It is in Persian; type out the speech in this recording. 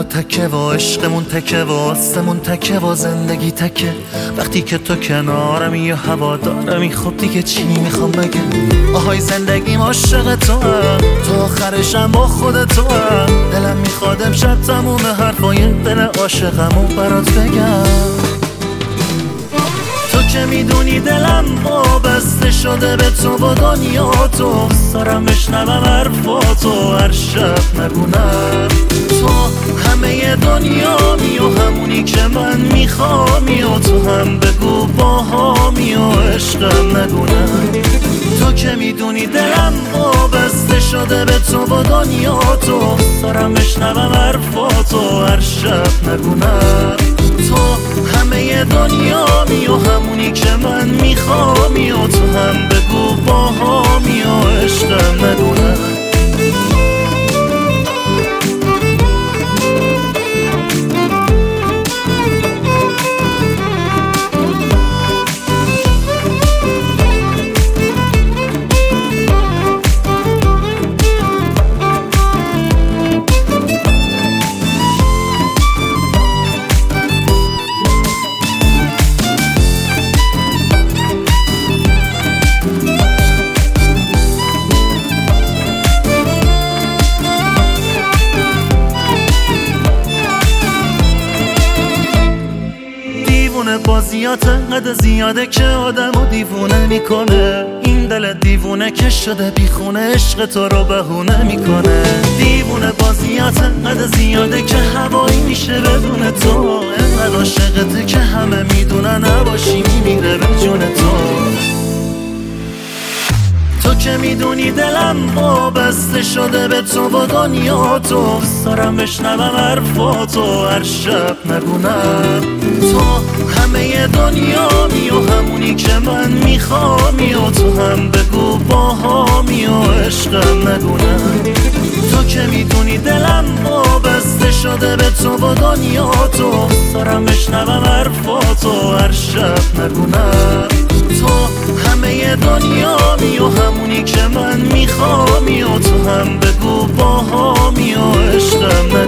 و تکه و عشقمون تکه و آسمون تکه و زندگی تکه. وقتی که تو کنارمی یا هوا دارمی خب دیگه چی میخوام بگم؟ آهای زندگیم عاشق تو هم، تو آخرشم با خود تو هم. دلم میخواد امشب تموم حرفای دل عاشقمو برات بگم. تو که میدونی دلم وابسته شده به تو و دنیا تو. سارم بشنوم حرفاتو هر شب نگونم. تو همه دنیامی و همونی که من میخوامی و تو هم بگو باهامی و عشقم نگونم. تو که میدونی دلم وابسته شده به تو و دنیا تو. سارم بشنوم حرفاتو هر شب نگونم. تو همه دنیامی و همونی که من میخوامی و تو هم بگو باهامی و عشقم نگونم. بازیات انقدر زیاده که آدمو دیوونه میکنه. این دل دیوونه که شده بیخونه عشق تو رو بهونه میکنه. دیوونه بازیات انقدر زیاده که هوایی میشه بدون تو. انقدر عاشقته که همه میدونن نباشی میمیره به جون تو. تو که میدونی دلم وابسته شده به تو و دنیا تو. سارم بشنوم حرفاتو هر شب نگونم. تو همه دنیامی و همونی که من میخوامی و تو هم بگو باهامی و عشقم نگونم. تو که میدونی دلم وابسته شده به تو و دنیا تو. سارم بشنوم حرفاتو هر شب نگونم. تو همه دنیامی و همونی که من میخوامی و تو هم بگو باهامی و عشقم